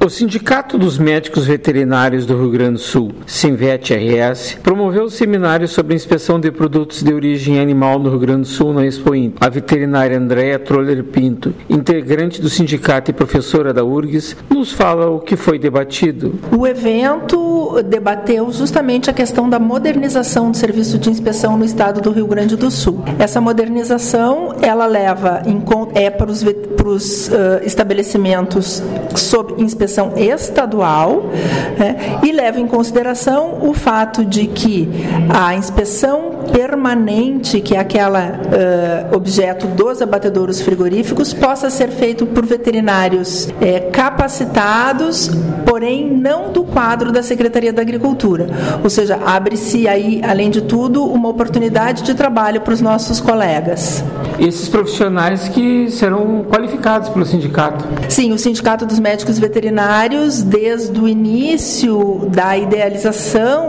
O Sindicato dos Médicos Veterinários do Rio Grande do Sul, Sinvet-RS, promoveu o seminário sobre a inspeção de produtos de origem animal no Rio Grande do Sul na Expo Inter. A veterinária Andréa Troller Pinto, integrante do sindicato e professora da URGS, nos fala o que foi debatido. O evento debateu justamente a questão da modernização do serviço de inspeção no estado do Rio Grande do Sul. Essa modernização, ela leva para os estabelecimentos sob inspeção estadual, e leva em consideração o fato de que a inspeção permanente, que é aquela objeto dos abatedouros frigoríficos, possa ser feito por veterinários capacitados, porém não do quadro da Secretaria da Agricultura. Ou seja, abre-se aí, além de tudo, uma oportunidade de trabalho para os nossos colegas. Esses profissionais que serão qualificados pelo sindicato? Sim, o Sindicato dos Médicos Veterinários, desde o início da idealização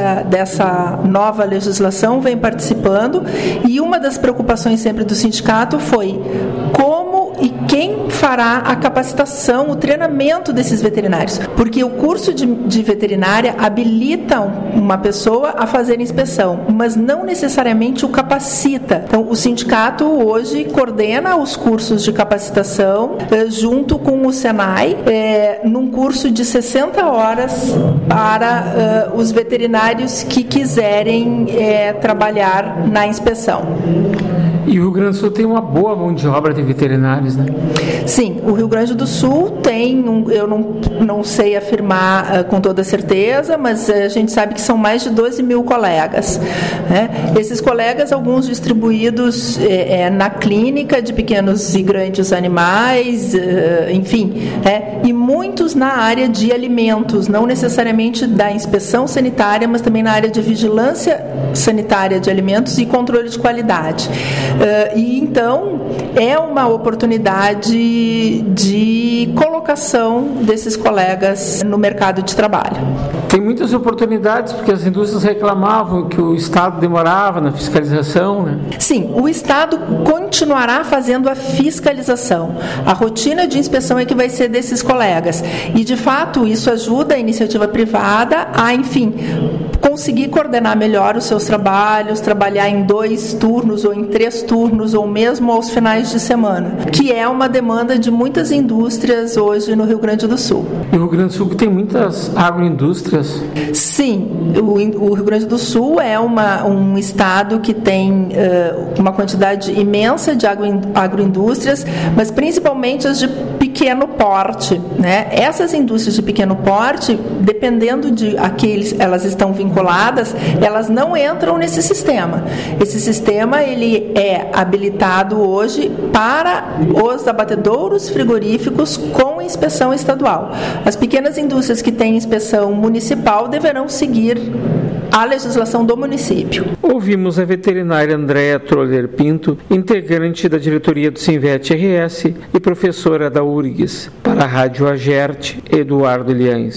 dessa nova legislação, vem participando, e uma das preocupações sempre do sindicato foi como e quem fará a capacitação, o treinamento desses veterinários, porque o curso de veterinária habilita uma pessoa a fazer inspeção, mas não necessariamente o capacita. Então, o sindicato hoje coordena os cursos de capacitação junto com o Senai, num curso de 60 horas para os veterinários que quiserem trabalhar na inspeção. E o Rio Grande do Sul tem uma boa mão de obra de veterinários, né? Sim, o Rio Grande do Sul tem, eu não sei afirmar com toda certeza, mas a gente sabe que são mais de 12 mil colegas. Esses colegas, alguns distribuídos na clínica de pequenos e grandes animais, enfim, e muitos na área de alimentos, não necessariamente da inspeção sanitária, mas também na área de vigilância sanitária de alimentos e controle de qualidade. E então é uma oportunidade de colocação desses colegas no mercado de trabalho. Tem muitas oportunidades, porque as indústrias reclamavam que o Estado demorava na fiscalização, né? Sim, o Estado continuará fazendo a fiscalização. A rotina de inspeção é que vai ser desses colegas. E, de fato, isso ajuda a iniciativa privada a, enfim, conseguir coordenar melhor os seus trabalhos, trabalhar em 2 turnos ou em 3 turnos, ou mesmo aos finais de semana, que é uma demanda de muitas indústrias hoje no Rio Grande do Sul. E o Rio Grande do Sul tem muitas agroindústrias? Sim, o Rio Grande do Sul é um estado que tem uma quantidade imensa de agroindústrias, mas principalmente as de pequeno porte, né? Essas indústrias de pequeno porte, dependendo de a que elas estão vinculadas, elas não entram nesse sistema. Esse sistema ele é habilitado hoje para os abatedouros frigoríficos com inspeção estadual. As pequenas indústrias que têm inspeção municipal deverão seguir a legislação do município. Ouvimos a veterinária Andréa Troller Pinto, integrante da diretoria do Sinvet-RS e professora da URGS. Para a Rádio Agerte, Eduardo Liães.